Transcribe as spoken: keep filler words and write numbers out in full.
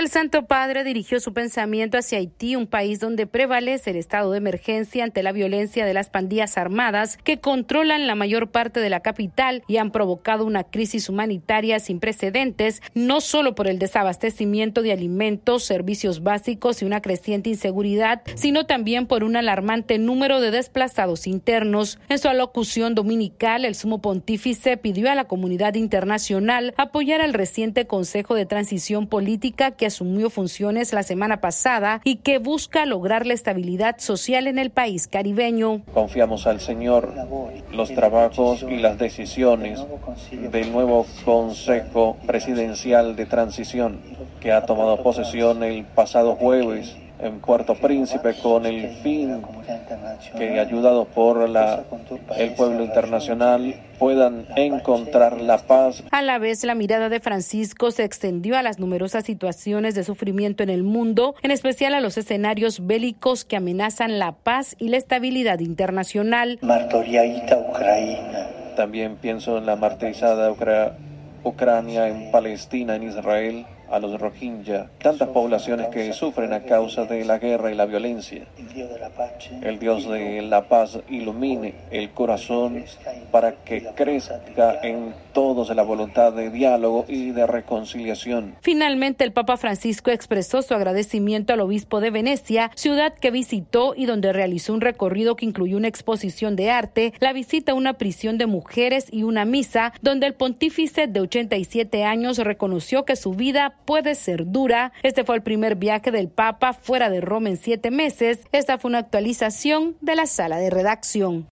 El Santo Padre dirigió su pensamiento hacia Haití, un país donde prevalece el estado de emergencia ante la violencia de las pandillas armadas que controlan la mayor parte de la capital y han provocado una crisis humanitaria sin precedentes, no solo por el desabastecimiento de alimentos, servicios básicos y una creciente inseguridad, sino también por un alarmante número de desplazados internos. En su alocución dominical, el sumo pontífice pidió a la comunidad internacional apoyar al reciente Consejo de Transición Política que asumió funciones la semana pasada y que busca lograr la estabilidad social en el país caribeño. Confiamos al Señor los trabajos y las decisiones del nuevo Consejo Presidencial de Transición que ha tomado posesión el pasado jueves en Puerto Príncipe con el fin que, ayudados por la, el pueblo internacional, puedan encontrar la paz. A la vez, la mirada de Francisco se extendió a las numerosas situaciones de sufrimiento en el mundo, en especial a los escenarios bélicos que amenazan la paz y la estabilidad internacional. También pienso en la martirizada Ucra- Ucrania, en Palestina, en Israel, a los Rohingya, tantas poblaciones que sufren a causa de la guerra y la violencia. El Dios de la paz ilumine el corazón para que crezca en todos la voluntad de diálogo y de reconciliación. Finalmente, el Papa Francisco expresó su agradecimiento al obispo de Venecia, ciudad que visitó y donde realizó un recorrido que incluyó una exposición de arte, la visita a una prisión de mujeres y una misa, donde el pontífice de ochenta y siete años reconoció que su vida puede ser dura. Este fue el primer viaje del Papa fuera de Roma en siete meses. Esta fue una actualización de la sala de redacción.